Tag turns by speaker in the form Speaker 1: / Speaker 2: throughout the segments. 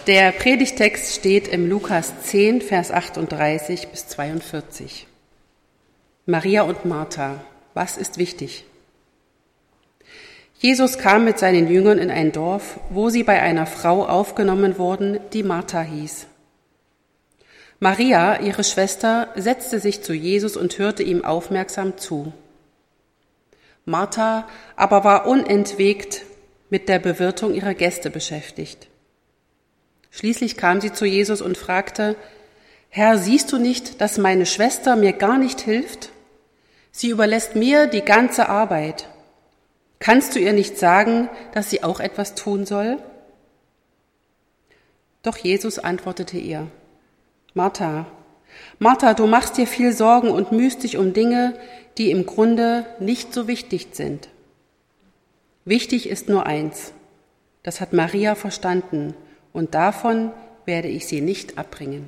Speaker 1: Der Predigtext steht im Lukas 10, Vers 38 bis 42. Maria und Martha, was ist wichtig? Jesus kam mit seinen Jüngern in ein Dorf, wo sie bei einer Frau aufgenommen wurden, die Martha hieß. Maria, ihre Schwester, setzte sich zu Jesus und hörte ihm aufmerksam zu. Martha aber war unentwegt mit der Bewirtung ihrer Gäste beschäftigt. Schließlich kam sie zu Jesus und fragte: Herr, siehst du nicht, dass meine Schwester mir gar nicht hilft? Sie überlässt mir die ganze Arbeit. Kannst du ihr nicht sagen, dass sie auch etwas tun soll? Doch Jesus antwortete ihr: Martha, Martha, du machst dir viel Sorgen und mühst dich um Dinge, die im Grunde nicht so wichtig sind. Wichtig ist nur eins. Das hat Maria verstanden, und davon werde ich sie nicht abbringen.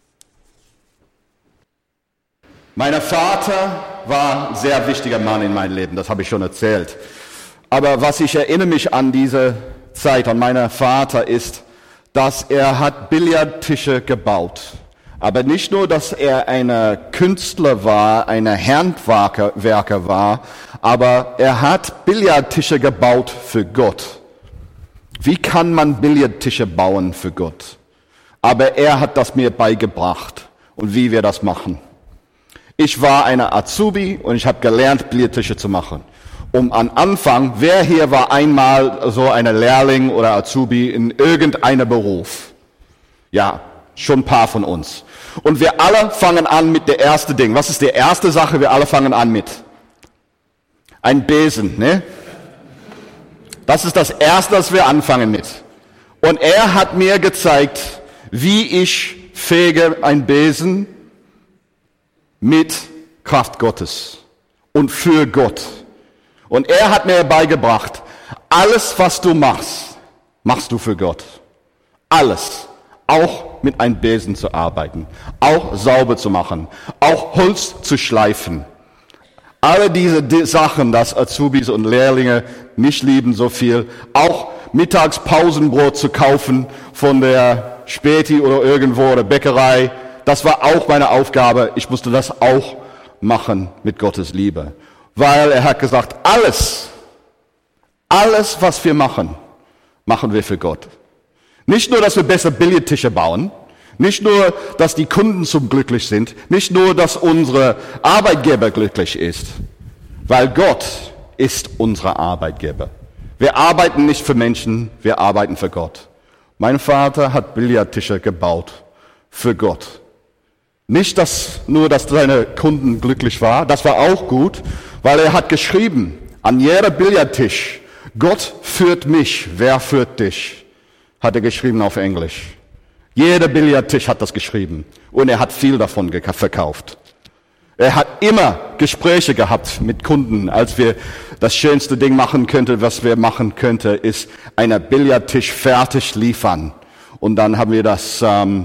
Speaker 2: Mein Vater war ein sehr wichtiger Mann in meinem Leben, das habe ich schon erzählt. Aber was ich erinnere mich an diese Zeit, an meinen Vater, ist, dass er hat Billardtische gebaut. Aber nicht nur, dass er ein Künstler war, ein Handwerker war, aber er hat Billardtische gebaut für Gott. Wie kann man Billardtische bauen für Gott? Aber er hat das mir beigebracht und wie wir das machen. Ich war eine Azubi und ich habe gelernt, Billardtische zu machen. Am Anfang, wer hier war einmal so eine Lehrling oder Azubi in irgendeinem Beruf? Ja, schon ein paar von uns. Und wir alle fangen an mit der ersten Ding. Was ist die erste Sache? Wir alle fangen an mit ein Besen, ne? Das ist das Erste, was wir anfangen mit. Und er hat mir gezeigt, wie ich fege ein Besen mit Kraft Gottes und für Gott. Und er hat mir beigebracht, alles, was du machst, machst du für Gott. Alles. Auch mit einem Besen zu arbeiten. Auch sauber zu machen. Auch Holz zu schleifen. Alle diese Sachen, das Azubis und Lehrlinge nicht lieben so viel, auch Mittagspausenbrot zu kaufen von der Späti oder irgendwo oder Bäckerei, das war auch meine Aufgabe. Ich musste das auch machen mit Gottes Liebe. Weil er hat gesagt, alles, was wir machen, machen wir für Gott. Nicht nur, dass wir besser Billardtische bauen, nicht nur, dass die Kunden zum glücklich sind, nicht nur, dass unsere Arbeitgeber glücklich ist, weil Gott ist unser Arbeitgeber. Wir arbeiten nicht für Menschen, wir arbeiten für Gott. Mein Vater hat Billardtische gebaut für Gott. Nicht, dass seine Kunden glücklich waren, das war auch gut, weil er hat geschrieben, an jeder Billardtisch, Gott führt mich, wer führt dich? Hat er geschrieben auf Englisch. Jeder Billardtisch hat das geschrieben und er hat viel davon verkauft. Er hat immer Gespräche gehabt mit Kunden, als wir das schönste Ding machen könnten, was wir machen könnten, ist einen Billardtisch fertig liefern. Und dann haben wir das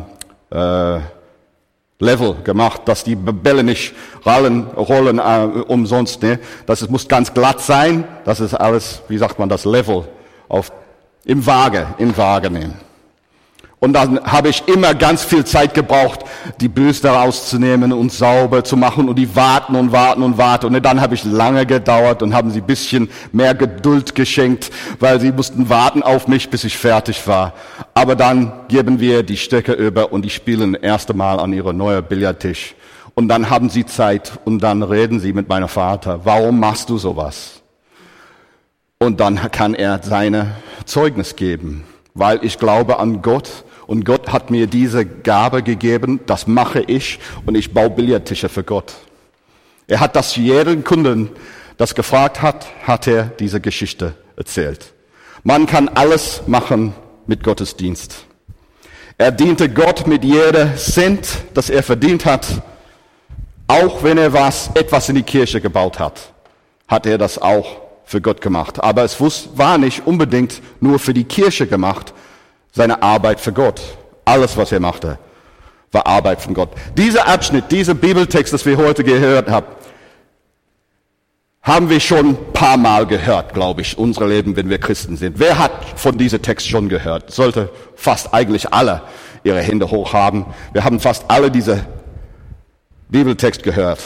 Speaker 2: Level gemacht, dass die Bälle nicht rollen umsonst. Ne? Das muss ganz glatt sein. Das ist alles, wie sagt man, das Level im Waage nehmen. Und dann habe ich immer ganz viel Zeit gebraucht, die Bürste rauszunehmen und sauber zu machen und die warten. Und dann habe ich lange gedauert und haben sie ein bisschen mehr Geduld geschenkt, weil sie mussten warten auf mich, bis ich fertig war. Aber dann geben wir die Stöcke über und die spielen das erste Mal an ihrem neuen Billardtisch. Und dann haben sie Zeit und dann reden sie mit meinem Vater. Warum machst du sowas? Und dann kann er seine Zeugnis geben, weil ich glaube an Gott. Und Gott hat mir diese Gabe gegeben, das mache ich und ich baue Billardtische für Gott. Er hat das jedem Kunden, das gefragt hat er diese Geschichte erzählt. Man kann alles machen mit Gottesdienst. Er diente Gott mit jedem Cent, das er verdient hat, auch wenn er etwas in die Kirche gebaut hat er das auch für Gott gemacht. Aber es war nicht unbedingt nur für die Kirche gemacht, seine Arbeit für Gott. Alles, was er machte, war Arbeit von Gott. Dieser Abschnitt, dieser Bibeltext, das wir heute gehört haben, haben wir schon ein paar Mal gehört, glaube ich, unser Leben, wenn wir Christen sind. Wer hat von diesem Text schon gehört? Sollte fast eigentlich alle ihre Hände hoch haben. Wir haben fast alle diese Bibeltext gehört.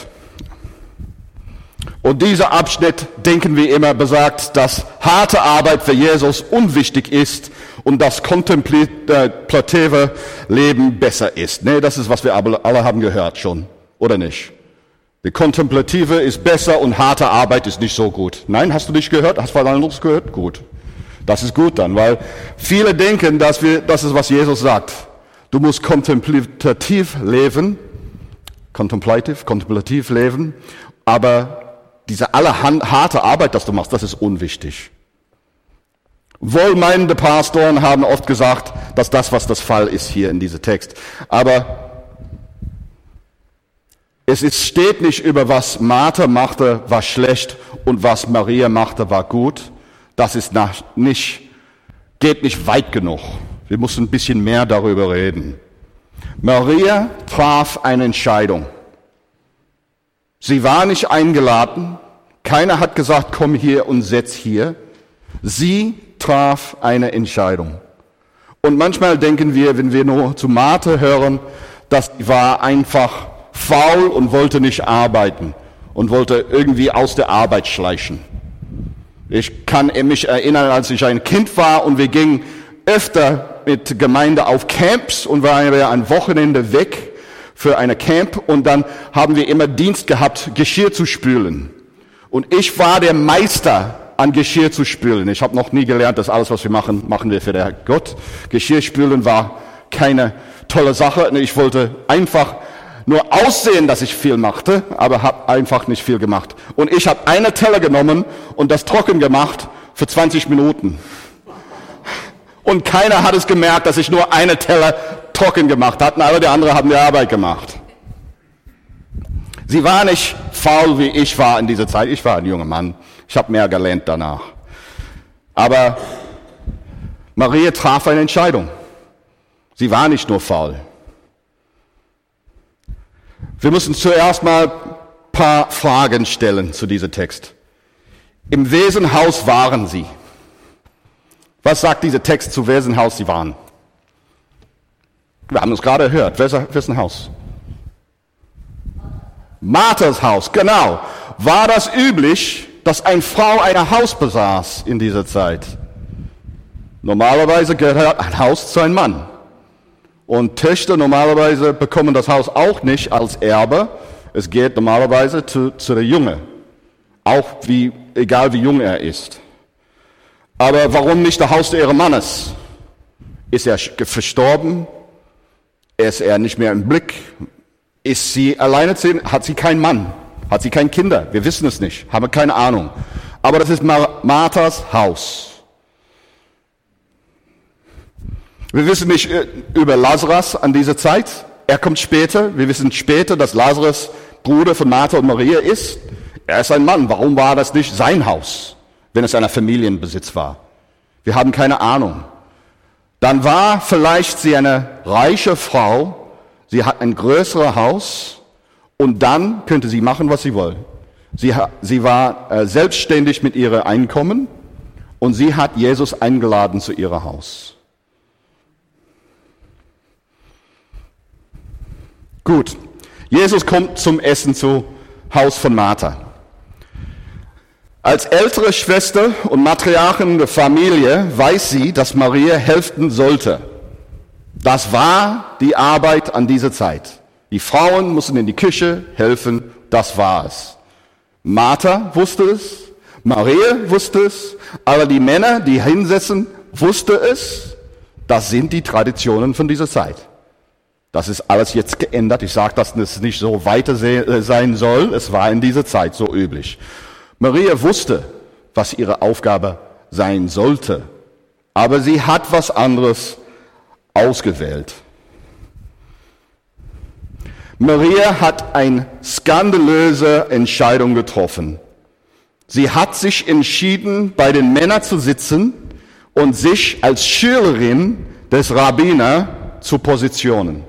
Speaker 2: Und dieser Abschnitt, denken wir immer, besagt, dass harte Arbeit für Jesus unwichtig ist und das kontemplative Leben besser ist. Nee, das ist, was wir alle haben gehört schon, oder nicht? Die kontemplative ist besser und harte Arbeit ist nicht so gut. Nein, hast du nicht gehört? Hast du was anderes gehört? Gut. Das ist gut dann, weil viele denken, das ist, was Jesus sagt. Du musst kontemplativ leben, aber diese harte Arbeit, das du machst, das ist unwichtig. Wohlmeinende Pastoren haben oft gesagt, dass das, was das Fall ist hier in diesem Text. Aber steht nicht über was Martha machte, war schlecht und was Maria machte, war gut. Das ist geht nicht weit genug. Wir müssen ein bisschen mehr darüber reden. Maria traf eine Entscheidung. Sie war nicht eingeladen. Keiner hat gesagt, komm hier und setz hier. Sie traf eine Entscheidung. Und manchmal denken wir, wenn wir nur zu Martha hören, das war einfach faul und wollte nicht arbeiten und wollte irgendwie aus der Arbeit schleichen. Ich kann mich erinnern, als ich ein Kind war und wir gingen öfter mit Gemeinde auf Camps und waren wir ein Wochenende weg für eine Camp und dann haben wir immer Dienst gehabt, Geschirr zu spülen. Und ich war der Meister an Geschirr zu spülen. Ich habe noch nie gelernt, dass alles, was wir machen, machen wir für den Gott. Geschirr spülen war keine tolle Sache. Ich wollte einfach nur aussehen, dass ich viel machte, aber habe einfach nicht viel gemacht. Und ich habe eine Teller genommen und das trocken gemacht für 20 Minuten. Und keiner hat es gemerkt, dass ich nur eine Teller trocken gemacht hatte, aber die anderen haben die Arbeit gemacht. Sie war nicht faul, wie ich war in dieser Zeit. Ich war ein junger Mann. Ich habe mehr gelernt danach. Aber Maria traf eine Entscheidung. Sie war nicht nur faul. Wir müssen zuerst mal ein paar Fragen stellen zu diesem Text. Im Wesenhaus waren sie. Was sagt dieser Text zu wessen Haus sie waren? Wir haben es gerade gehört. Wessen Haus? Marthas Haus, genau. War das üblich, dass eine Frau ein Haus besaß in dieser Zeit? Normalerweise gehört ein Haus zu einem Mann. Und Töchter normalerweise bekommen das Haus auch nicht als Erbe. Es geht normalerweise zu der Junge. Auch egal wie jung er ist. Aber warum nicht das Haus ihres Mannes? Ist er verstorben? Ist er nicht mehr im Blick? Ist sie alleinerziehend? Hat sie keinen Mann? Hat sie keine Kinder? Wir wissen es nicht. Haben keine Ahnung. Aber das ist Marthas Haus. Wir wissen nicht über Lazarus an dieser Zeit. Er kommt später. Wir wissen später, dass Lazarus Bruder von Martha und Maria ist. Er ist ein Mann. Warum war das nicht sein Haus, wenn es ein Familienbesitz war? Wir haben keine Ahnung. Dann war vielleicht sie eine reiche Frau. Sie hat ein größeres Haus. Und dann könnte sie machen, was sie will. Sie war selbstständig mit ihrem Einkommen. Und sie hat Jesus eingeladen zu ihrem Haus. Gut, Jesus kommt zum Essen zu Haus von Martha. Als ältere Schwester und Matriarchin der Familie weiß sie, dass Maria helfen sollte. Das war die Arbeit an dieser Zeit. Die Frauen mussten in die Küche helfen, das war es. Martha wusste es, Maria wusste es, aber die Männer, die hinsetzen, wussten es. Das sind die Traditionen von dieser Zeit. Das ist alles jetzt geändert. Ich sage, dass es nicht so weiter sein soll. Es war in dieser Zeit so üblich. Maria wusste, was ihre Aufgabe sein sollte. Aber sie hat was anderes ausgewählt. Maria hat eine skandalöse Entscheidung getroffen. Sie hat sich entschieden, bei den Männern zu sitzen und sich als Schülerin des Rabbiners zu positionieren.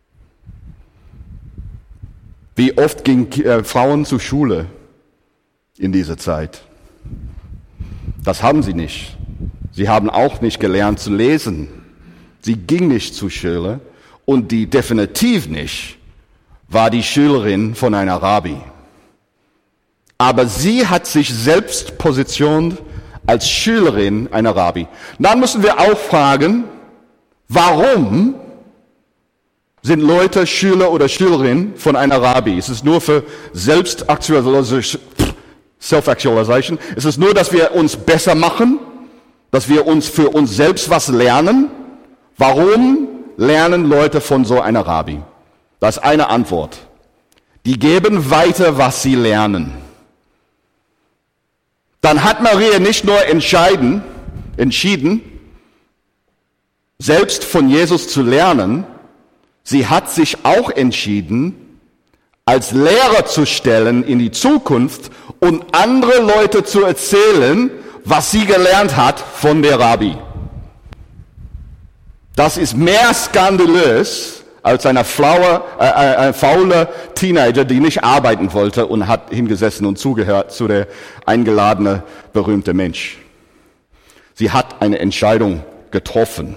Speaker 2: Wie oft gingen Frauen zur Schule? in dieser Zeit. Das haben sie nicht. Sie haben auch nicht gelernt zu lesen. Sie ging nicht zur Schule und die definitiv nicht war die Schülerin von einer Rabbi. Aber sie hat sich selbst positioniert als Schülerin einer Rabbi. Dann müssen wir auch fragen, warum sind Leute Schüler oder Schülerinnen von einer Rabbi? Ist es nur für Self-Actualization? Ist es nur, dass wir uns besser machen? Dass wir uns für uns selbst was lernen? Warum lernen Leute von so einer Rabbi? Das ist eine Antwort. Die geben weiter, was sie lernen. Dann hat Maria nicht nur entschieden, selbst von Jesus zu lernen, sie hat sich auch entschieden, als Lehrer zu stellen in die Zukunft und andere Leute zu erzählen, was sie gelernt hat von der Rabbi. Das ist mehr skandalös als eine faule Teenager, die nicht arbeiten wollte und hat hingesessen und zugehört zu der eingeladene berühmte Mensch. Sie hat eine Entscheidung getroffen.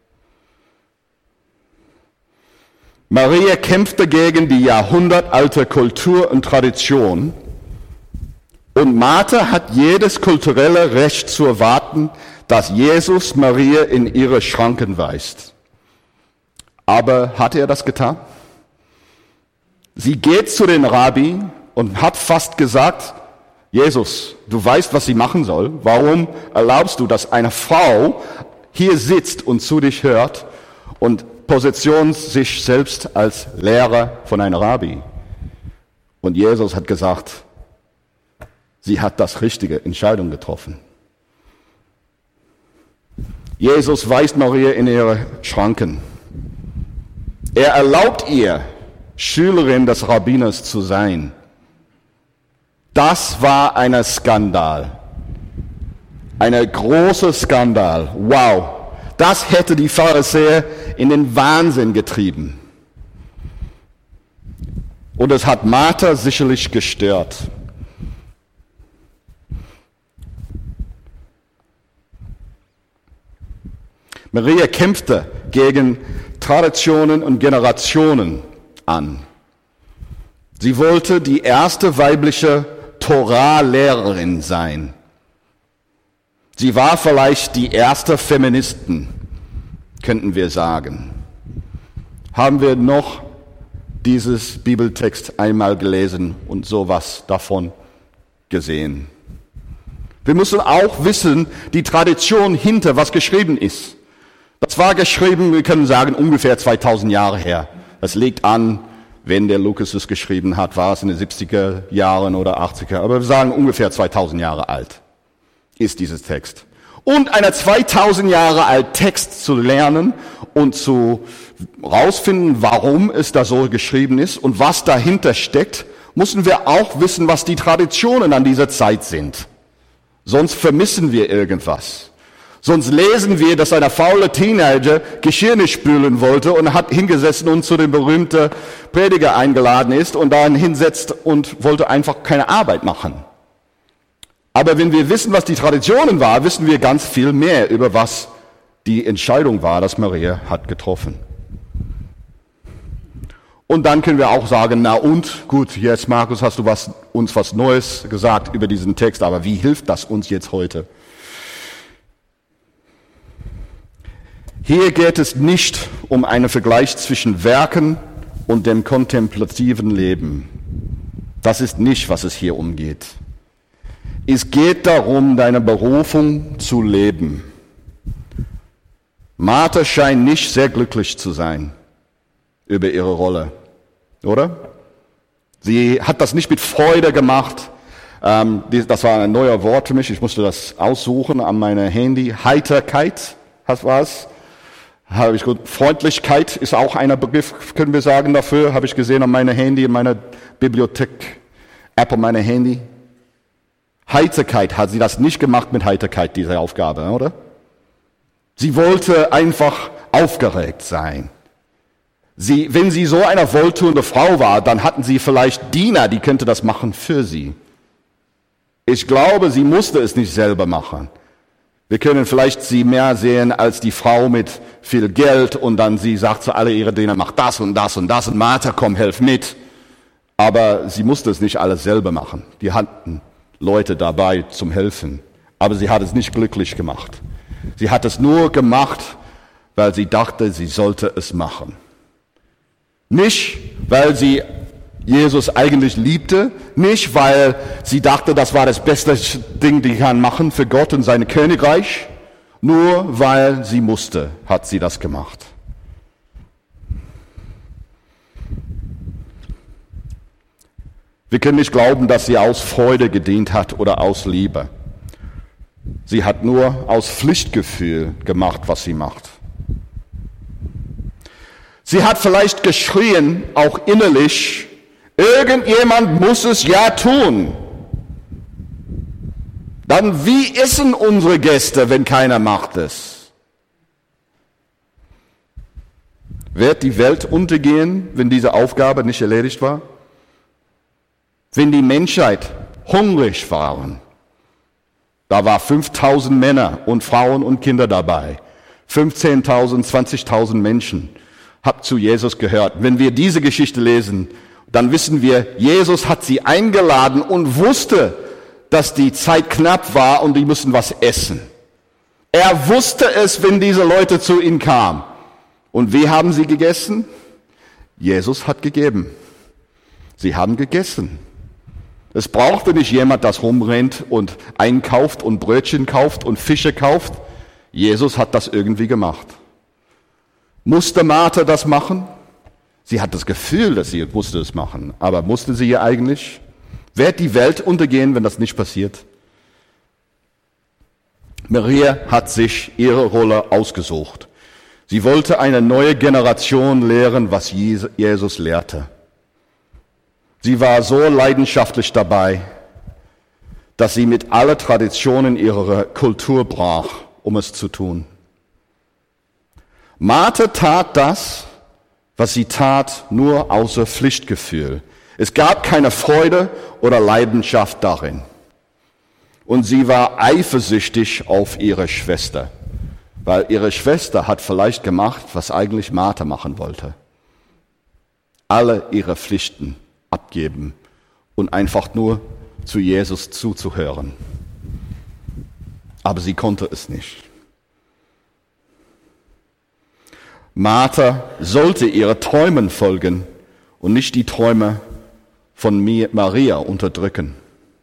Speaker 2: Maria kämpfte gegen die jahrhundertalte Kultur und Tradition und Martha hat jedes kulturelle Recht zu erwarten, dass Jesus Maria in ihre Schranken weist. Aber hat er das getan? Sie geht zu den Rabbi und hat fast gesagt, Jesus, du weißt, was sie machen soll. Warum erlaubst du, dass eine Frau hier sitzt und zu dich hört und positioniert sich selbst als Lehrer von einer Rabbi? Und Jesus hat gesagt, sie hat das richtige Entscheidung getroffen. Jesus weist Maria in ihre Schranken. Er erlaubt ihr, Schülerin des Rabbiners zu sein. Das war ein Skandal. Ein großer Skandal. Wow. Das hätte die Pharisäer in den Wahnsinn getrieben. Und es hat Martha sicherlich gestört. Maria kämpfte gegen Traditionen und Generationen an. Sie wollte die erste weibliche Torah-Lehrerin sein. Sie war vielleicht die erste Feministin, könnten wir sagen. Haben wir noch dieses Bibeltext einmal gelesen und sowas davon gesehen? Wir müssen auch wissen, die Tradition hinter, was geschrieben ist. Das war geschrieben, wir können sagen, ungefähr 2000 Jahre her. Das liegt an, wenn der Lukas es geschrieben hat, war es in den 70er Jahren oder 80er. Aber wir sagen ungefähr 2000 Jahre alt ist dieses Text. Und einen 2000 Jahre alten Text zu lernen und zu rausfinden, warum es da so geschrieben ist und was dahinter steckt, müssen wir auch wissen, was die Traditionen an dieser Zeit sind. Sonst vermissen wir irgendwas. Sonst lesen wir, dass eine faule Teenager Geschirr nicht spülen wollte und hat hingesessen und zu dem berühmten Prediger eingeladen ist und dann hinsetzt und wollte einfach keine Arbeit machen. Aber wenn wir wissen, was die Traditionen war, wissen wir ganz viel mehr über was die Entscheidung war, dass Maria hat getroffen. Und dann können wir auch sagen, na und, gut, jetzt Markus, hast du uns was Neues gesagt über diesen Text, aber wie hilft das uns jetzt heute? Hier geht es nicht um einen Vergleich zwischen Werken und dem kontemplativen Leben. Das ist nicht, was es hier umgeht. Es geht darum, deine Berufung zu leben. Martha scheint nicht sehr glücklich zu sein über ihre Rolle, oder? Sie hat das nicht mit Freude gemacht. Das war ein neues Wort für mich. Ich musste das aussuchen an meinem Handy. Heiterkeit, das war's. Habe ich gut. Freundlichkeit ist auch ein Begriff, können wir sagen, dafür. Habe ich gesehen an meinem Handy, in meiner Bibliothek-App an meinem Handy. Heiterkeit, hat sie das nicht gemacht mit Heiterkeit, diese Aufgabe, oder? Sie wollte einfach aufgeregt sein. Wenn sie so eine wohltuende Frau war, dann hatten sie vielleicht Diener, die könnte das machen für sie. Ich glaube, sie musste es nicht selber machen. Wir können vielleicht sie mehr sehen als die Frau mit viel Geld und dann sie sagt zu alle ihre Diener, mach das und das und das und Martha, komm, helf mit. Aber sie musste es nicht alles selber machen. Die hatten Leute dabei zum Helfen. Aber sie hat es nicht glücklich gemacht. Sie hat es nur gemacht, weil sie dachte, sie sollte es machen. Nicht, weil sie Jesus eigentlich liebte, nicht, weil sie dachte, das war das beste Ding, die kann machen für Gott und sein Königreich, nur weil sie musste, hat sie das gemacht. Wir können nicht glauben, dass sie aus Freude gedient hat oder aus Liebe. Sie hat nur aus Pflichtgefühl gemacht, was sie macht. Sie hat vielleicht geschrien, auch innerlich, irgendjemand muss es ja tun. Dann wie essen unsere Gäste, wenn keiner macht es? Wird die Welt untergehen, wenn diese Aufgabe nicht erledigt war? Wenn die Menschheit hungrig waren, da war 5.000 Männer und Frauen und Kinder dabei, 15.000, 20.000 Menschen, habt zu Jesus gehört. Wenn wir diese Geschichte lesen, dann wissen wir, Jesus hat sie eingeladen und wusste, dass die Zeit knapp war und die müssen was essen. Er wusste es, wenn diese Leute zu ihm kamen. Und wie haben sie gegessen? Jesus hat gegeben. Sie haben gegessen. Es brauchte nicht jemand, das rumrennt und einkauft und Brötchen kauft und Fische kauft. Jesus hat das irgendwie gemacht. Musste Martha das machen? Sie hat das Gefühl, dass sie musste es machen. Aber musste sie ja eigentlich? Wird die Welt untergehen, wenn das nicht passiert? Maria hat sich ihre Rolle ausgesucht. Sie wollte eine neue Generation lehren, was Jesus lehrte. Sie war so leidenschaftlich dabei, dass sie mit allen Traditionen ihrer Kultur brach, um es zu tun. Martha tat das, was sie tat, nur außer Pflichtgefühl. Es gab keine Freude oder Leidenschaft darin. Und sie war eifersüchtig auf ihre Schwester, weil ihre Schwester hat vielleicht gemacht, was eigentlich Martha machen wollte. Alle ihre Pflichten abgeben und einfach nur zu Jesus zuzuhören. Aber sie konnte es nicht. Martha sollte ihre Träumen folgen und nicht die Träume von Maria unterdrücken.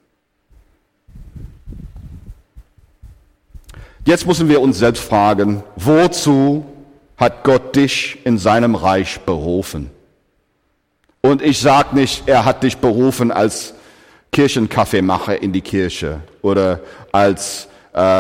Speaker 2: Jetzt müssen wir uns selbst fragen, wozu hat Gott dich in seinem Reich berufen? Und ich sage nicht, er hat dich berufen als Kirchenkaffeemacher in die Kirche oder als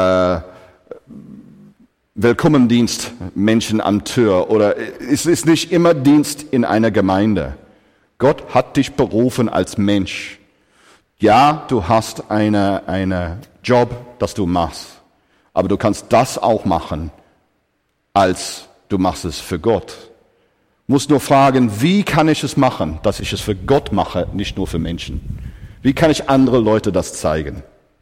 Speaker 2: Willkommendienst Menschen am Tür oder es ist nicht immer Dienst in einer Gemeinde. Gott hat dich berufen als Mensch. Ja, du hast eine Job, das du machst, aber du kannst das auch machen, als du machst es für Gott. Muss nur fragen, wie kann ich es machen, dass ich es für Gott mache, nicht nur für Menschen? Wie kann ich andere Leute das zeigen?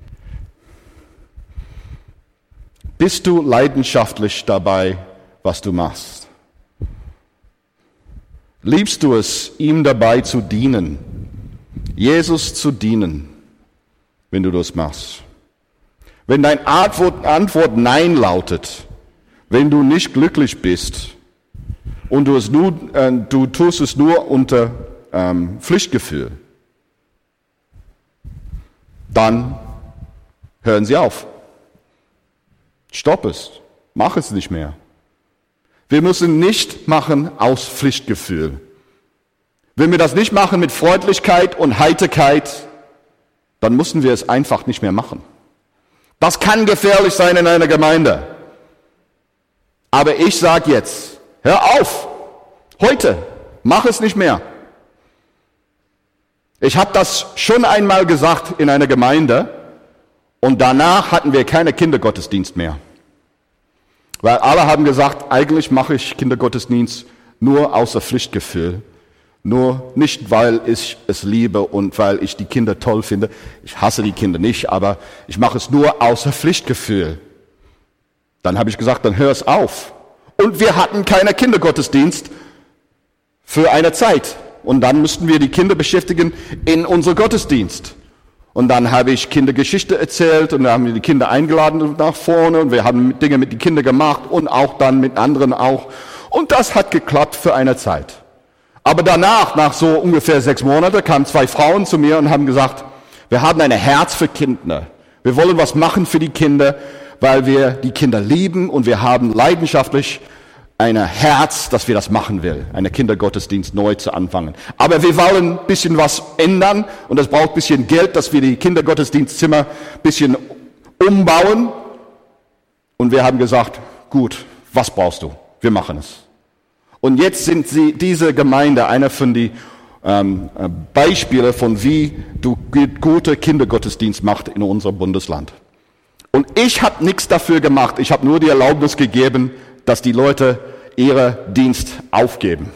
Speaker 2: Bist du leidenschaftlich dabei, was du machst? Liebst du es, ihm dabei zu dienen, Jesus zu dienen, wenn du das machst? Wenn deine Antwort Nein lautet, wenn du nicht glücklich bist, und du tust es nur unter Pflichtgefühl, dann hören sie auf. Stopp es. Mach es nicht mehr. Wir müssen nicht machen aus Pflichtgefühl. Wenn wir das nicht machen mit Freundlichkeit und Heiterkeit, dann müssen wir es einfach nicht mehr machen. Das kann gefährlich sein in einer Gemeinde. Aber ich sage jetzt, hör auf, heute, mach es nicht mehr. Ich habe das schon einmal gesagt in einer Gemeinde und danach hatten wir keine Kindergottesdienst mehr. Weil alle haben gesagt, eigentlich mache ich Kindergottesdienst nur außer Pflichtgefühl, Nur nicht, weil ich es liebe und weil ich die Kinder toll finde. Ich hasse die Kinder nicht, aber ich mache es nur außer Pflichtgefühl. Dann habe ich gesagt, dann hör es auf. Und wir hatten keinen Kindergottesdienst für eine Zeit. Und dann müssten wir die Kinder beschäftigen in unser Gottesdienst. Und dann habe ich Kindergeschichte erzählt und dann haben wir die Kinder eingeladen nach vorne und wir haben Dinge mit den Kindern gemacht und auch dann mit anderen auch. Und das hat geklappt für eine Zeit. Aber danach, nach so ungefähr 6 Monaten, kamen 2 Frauen zu mir und haben gesagt, wir haben ein Herz für Kinder. Wir wollen was machen für die Kinder, weil wir die Kinder lieben und wir haben leidenschaftlich ein Herz, dass wir das machen will, einen Kindergottesdienst neu zu anfangen. Aber wir wollen ein bisschen was ändern und das braucht ein bisschen Geld, dass wir die Kindergottesdienstzimmer ein bisschen umbauen. Und wir haben gesagt, gut, was brauchst du? Wir machen es. Und jetzt sind diese Gemeinde einer von den Beispiele von wie du gute Kindergottesdienst machst in unserem Bundesland. Und ich habe nichts dafür gemacht. Ich habe nur die Erlaubnis gegeben, dass die Leute ihren Dienst aufgeben.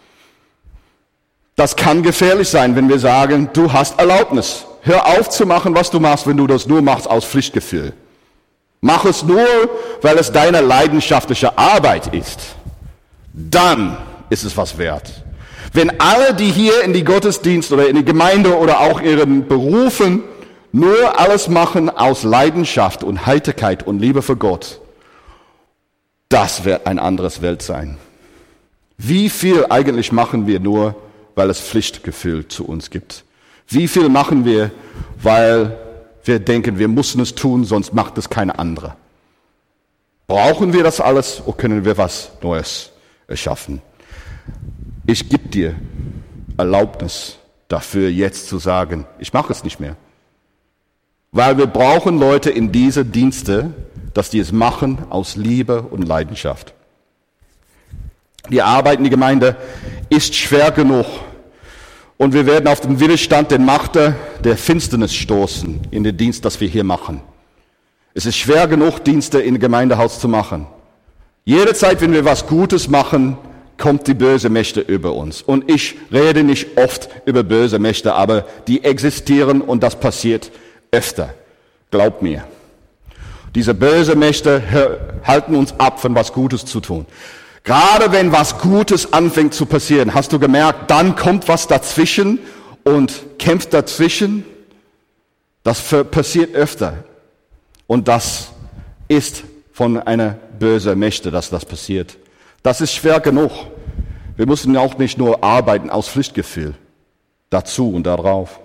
Speaker 2: Das kann gefährlich sein, wenn wir sagen, du hast Erlaubnis. Hör auf zu machen, was du machst, wenn du das nur machst aus Pflichtgefühl. Mach es nur, weil es deine leidenschaftliche Arbeit ist. Dann ist es was wert. Wenn alle, die hier in die Gottesdienst oder in die Gemeinde oder auch ihren Berufen nur alles machen aus Leidenschaft und Heiterkeit und Liebe für Gott, das wird ein anderes Welt sein. Wie viel eigentlich machen wir nur, weil es Pflichtgefühl zu uns gibt? Wie viel machen wir, weil wir denken, wir müssen es tun, sonst macht es keine andere? Brauchen wir das alles oder können wir was Neues erschaffen? Ich gebe dir Erlaubnis dafür, jetzt zu sagen, ich mache es nicht mehr. Weil wir brauchen Leute in diese Dienste, dass die es machen aus Liebe und Leidenschaft. Die Arbeit in der Gemeinde ist schwer genug und wir werden auf den Widerstand der Macht der Finsternis stoßen in den Dienst, das wir hier machen. Es ist schwer genug, Dienste im Gemeindehaus zu machen. Jederzeit, wenn wir was Gutes machen, kommt die böse Mächte über uns. Und ich rede nicht oft über böse Mächte, aber die existieren und das passiert öfter. Glaub mir. Diese böse Mächte halten uns ab, von was Gutes zu tun. Gerade wenn was Gutes anfängt zu passieren, hast du gemerkt, dann kommt was dazwischen und kämpft dazwischen. Das passiert öfter. Und das ist von einer bösen Mächte, dass das passiert. Das ist schwer genug. Wir müssen auch nicht nur arbeiten aus Pflichtgefühl. Dazu und darauf.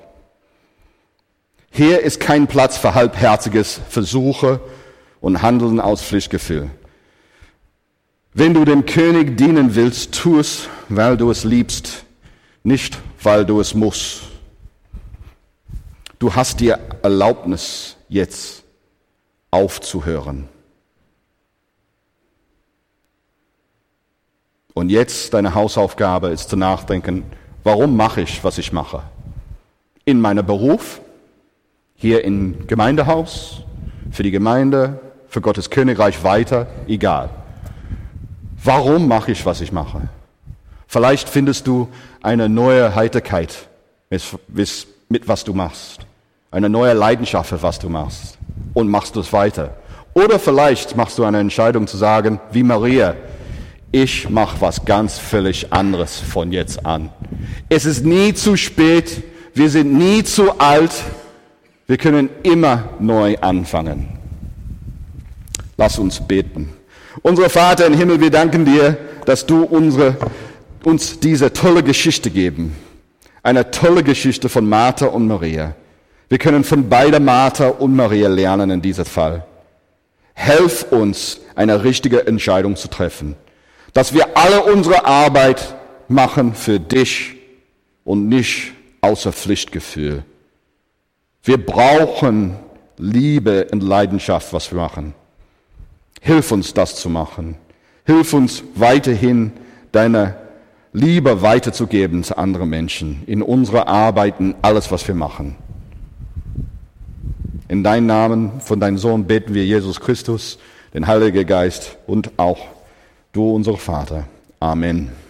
Speaker 2: Hier ist kein Platz für halbherziges Versuche und Handeln aus Pflichtgefühl. Wenn du dem König dienen willst, tu es, weil du es liebst, nicht weil du es musst. Du hast dir Erlaubnis, jetzt aufzuhören. Und jetzt deine Hausaufgabe ist zu nachdenken, warum mache ich, was ich mache? In meinem Beruf, hier im Gemeindehaus, für die Gemeinde, für Gottes Königreich weiter, egal. Warum mache ich, was ich mache? Vielleicht findest du eine neue Heiterkeit mit was du machst. Eine neue Leidenschaft für was du machst. Und machst du es weiter. Oder vielleicht machst du eine Entscheidung zu sagen, wie Maria, ich mache was ganz völlig anderes von jetzt an. Es ist nie zu spät, wir sind nie zu alt, wir können immer neu anfangen. Lass uns beten. Unser Vater im Himmel, wir danken dir, dass du uns diese tolle Geschichte geben. Eine tolle Geschichte von Martha und Maria. Wir können von beiden Martha und Maria lernen in diesem Fall. Helf uns, eine richtige Entscheidung zu treffen. Dass wir alle unsere Arbeit machen für dich und nicht außer Pflichtgefühl. Wir brauchen Liebe und Leidenschaft, was wir machen. Hilf uns, das zu machen. Hilf uns weiterhin, deine Liebe weiterzugeben zu anderen Menschen. In unserer Arbeit, in alles, was wir machen. In deinem Namen, von deinem Sohn beten wir Jesus Christus, den Heiligen Geist und auch du, unser Vater. Amen.